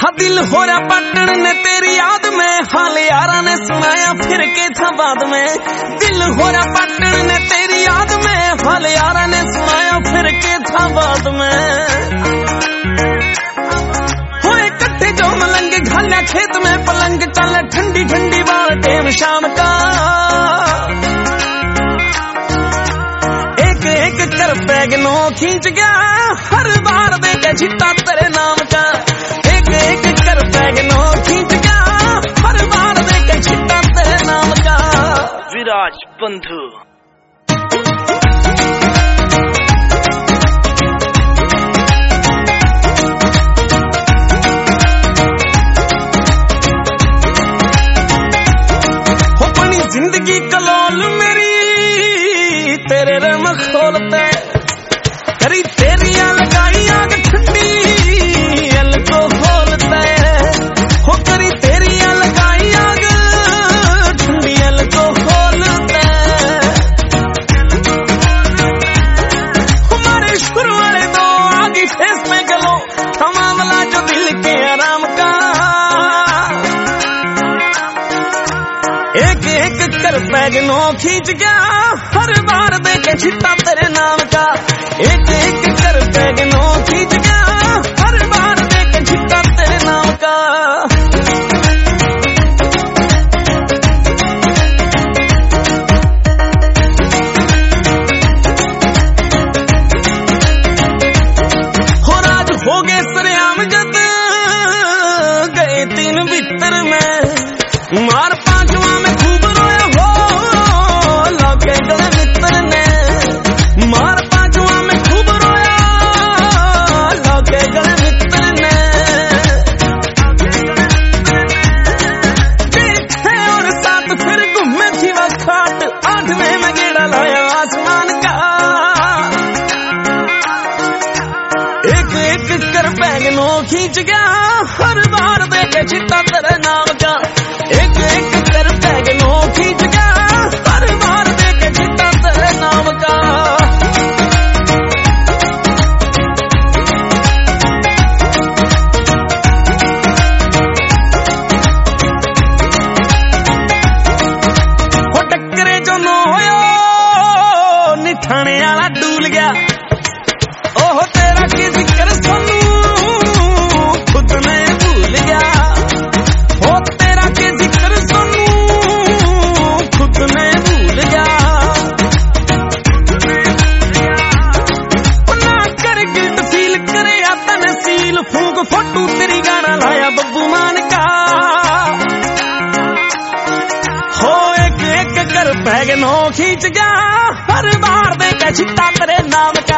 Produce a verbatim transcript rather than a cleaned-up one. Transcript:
दिल हो रहा पटन ने तेरी याद में, हाल यारा ने सुनाया फिर के था बाद में। दिल हो रहा पटन ने तेरी याद में, हाल यारा ने सुनाया फिर के था बाद में। होए कट्ठे जो मलंग घाल्या खेत में पलंग, चले ठंडी ठंडी बार टेम शाम का। एक एक कर पैगनो खींच गया, हर बार दे के छिट्टा तेरे नाम का। एक एक कर पैगनो खींच गया, हर बार दे के छिट्टा तेरे नाम का। विराज बंधु हो बनी जिंदगी कलोल मेरी तेरे रम खोलते, करी तेरी लगाई आग ठंडी अल को खोलते। हो करी तेरी लगाई आग ठंडी अल को खोलते। हमारे शुरू वाले दो आगे फेस में गलो, थमावला जो दिल के आराम का। एक एक कर पैगनो खींच गया, हर बार दे के छिट्टा तेरे नाम का। एक एक कर पैगनो खींच गया, हर बार दे के छिट्टा तेरे नाम का। हो राज हो गए सरेआम जद गए तीन भीतर में, मार पांचवा में खूब रोया हो लौके गले मित्र ने। मार पांचवा में खूब रोया लौके गले मित्र ने। छह और सात फिर घूमे थी वह खाट, आठवें में गेड़ा लाया आसमान का। एक एक कर पैगनो खींच गया, हर बार दे के छिट्टा तेरे नाम का। एक एक कर पैगनो खींच गया, हर बार दे के छिट्टा तेरे नाम का। हो टक्करे जो नो होयो निठाने वाला डूल गया। ओहो तेरा की जिक्र सोनू खुद ने भूल गया। हो तेरा की जिक्र सोनू खुद ने भूल गया। ना कर गिल्ट फील करे या तहसील, फूक फोटू तेरी गाना लाया बब्बू मान का। हो एक एक कर पैगनो खींच गया, हर बार दे के छिट्टा तेरे नाम